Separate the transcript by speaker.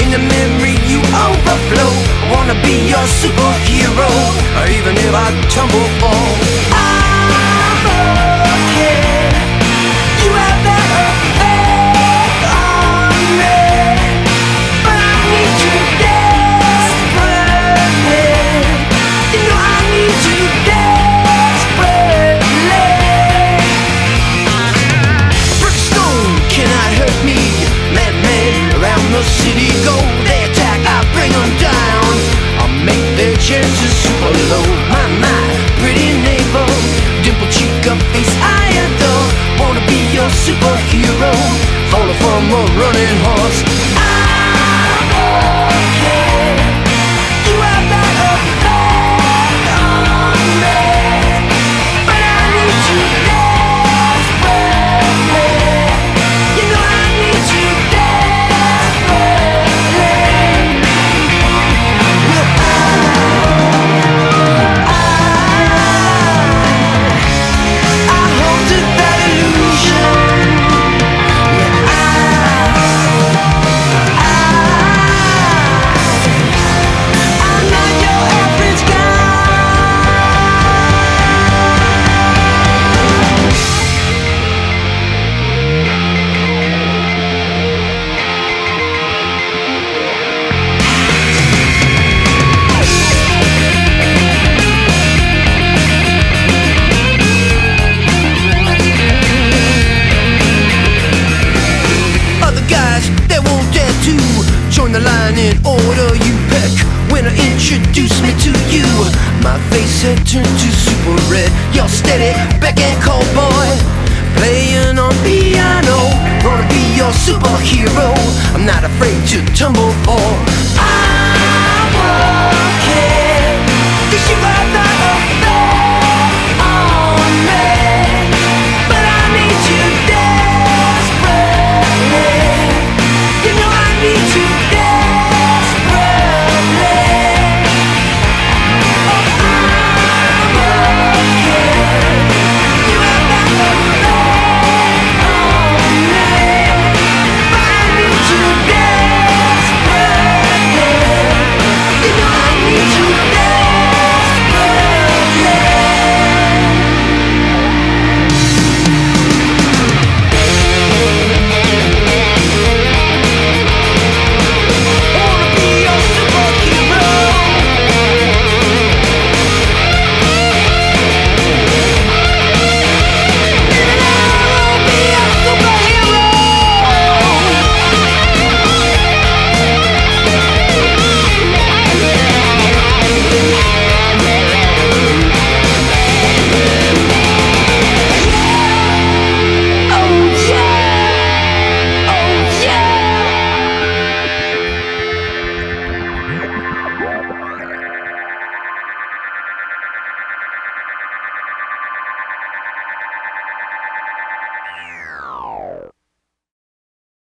Speaker 1: the memory you overflow. I wanna be your superhero, or even if I tumble fall, I'm okay. You have that effect on me, but I need you desperately. You know I need you desperately. Brickstone cannot hurt me. Madman around the city go. They attack, I bring them down. I'll make their chances super low. My pretty neighbor, dimple cheek, a face I adore. Wanna be your superhero, falling from a running horse. I'm okay. You have that effect on me, but I need you desperately. You know I need you desperately. Well, I hold to that illusion. Yeah, I'm not your average guy. Other guys, they won't dare to join the line in order you peck. When I introduce me to you, my face had turned to super red. You're steady, back and cold boy, playing on piano. Wanna be your superhero, I'm not afraid to tumble fall.